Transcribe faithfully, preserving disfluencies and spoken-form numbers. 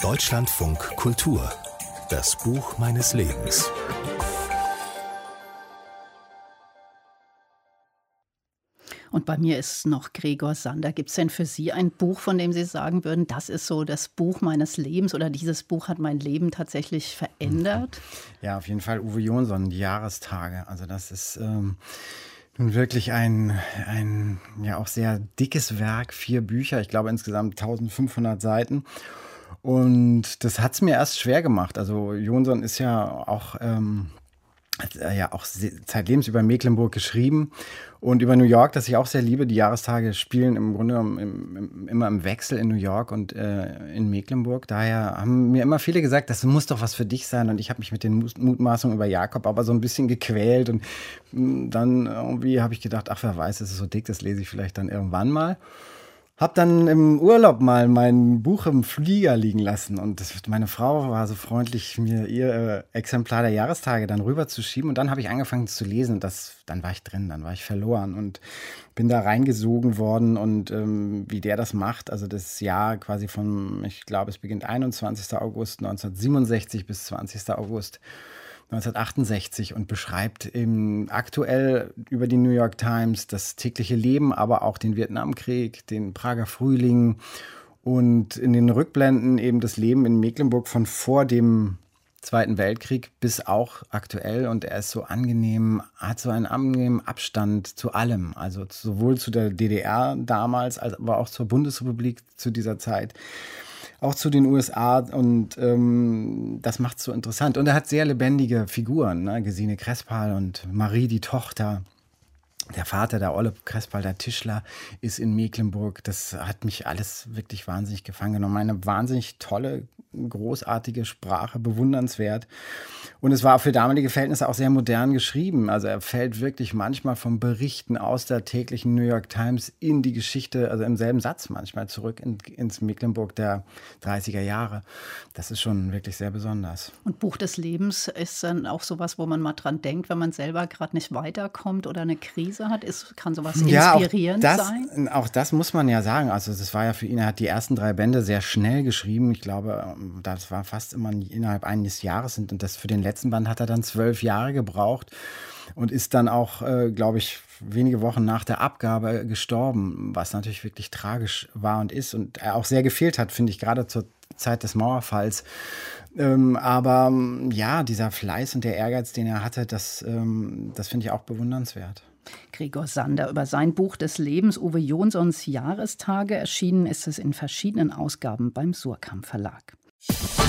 Deutschlandfunk Kultur. Das Buch meines Lebens. Und bei mir ist noch Gregor Sander. Gibt es denn für Sie ein Buch, von dem Sie sagen würden, das ist so das Buch meines Lebens oder dieses Buch hat mein Leben tatsächlich verändert? Ja, auf jeden Fall Uwe Jonsson, die Jahrestage. Also das ist ähm, nun wirklich ein, ein ja auch sehr dickes Werk, vier Bücher, ich glaube insgesamt eintausendfünfhundert Seiten. Und das hat es mir erst schwer gemacht. Also Jonsson ist ja auch... Ähm, Hat er ja auch zeitlebens über Mecklenburg geschrieben und über New York, das ich auch sehr liebe. Die Jahrestage spielen im Grunde im, im, immer im Wechsel in New York und äh, in Mecklenburg. Daher haben mir immer viele gesagt, das muss doch was für dich sein. Und ich habe mich mit den Mutmaßungen über Jakob aber so ein bisschen gequält. Und dann irgendwie habe ich gedacht, ach, wer weiß, es ist so dick, das lese ich vielleicht dann irgendwann mal. Hab dann im Urlaub mal mein Buch im Flieger liegen lassen und das, meine Frau war so freundlich, mir ihr äh, Exemplar der Jahrestage dann rüberzuschieben und dann habe ich angefangen zu lesen und das, dann war ich drin, dann war ich verloren und bin da reingesogen worden und ähm, wie der das macht, also das Jahr quasi von, ich glaube es beginnt einundzwanzigsten August neunzehnhundertsiebenundsechzig bis zwanzigsten August neunzehnhundertachtundsechzig und beschreibt eben aktuell über die New York Times das tägliche Leben, aber auch den Vietnamkrieg, den Prager Frühling und in den Rückblenden eben das Leben in Mecklenburg von vor dem Zweiten Weltkrieg bis auch aktuell und er ist so angenehm, hat so einen angenehmen Abstand zu allem, also sowohl zu der D D R damals, als aber auch zur Bundesrepublik zu dieser Zeit. Auch zu den U S A und ähm, das macht es so interessant. Und er hat sehr lebendige Figuren, ne? Gesine Crespal und Marie, die Tochter. Der Vater, der Olle Crespal, der Tischler, ist in Mecklenburg. Das hat mich alles wirklich wahnsinnig gefangen genommen. Eine wahnsinnig tolle, großartige Sprache, bewundernswert. Und es war für damalige Verhältnisse auch sehr modern geschrieben. Also er fällt wirklich manchmal vom Berichten aus der täglichen New York Times in die Geschichte, also im selben Satz manchmal zurück in, ins Mecklenburg der dreißiger Jahre. Das ist schon wirklich sehr besonders. Und Buch des Lebens ist dann auch sowas, wo man mal dran denkt, wenn man selber gerade nicht weiterkommt oder eine Krise hat. Ist, kann sowas inspirierend ja, auch das, sein? Auch das muss man ja sagen. Also das war ja für ihn, er hat die ersten drei Bände sehr schnell geschrieben. Ich glaube, das war fast immer innerhalb eines Jahres. Und das für den letzten Band hat er dann zwölf Jahre gebraucht und ist dann auch, äh, glaube ich, wenige Wochen nach der Abgabe gestorben, was natürlich wirklich tragisch war und ist und er auch sehr gefehlt hat, finde ich, gerade zur Zeit des Mauerfalls. Ähm, aber ja, dieser Fleiß und der Ehrgeiz, den er hatte, das, ähm, das finde ich auch bewundernswert. Gregor Sander über sein Buch des Lebens, Uwe Jonssons Jahrestage. Erschienen ist es in verschiedenen Ausgaben beim Suhrkamp Verlag.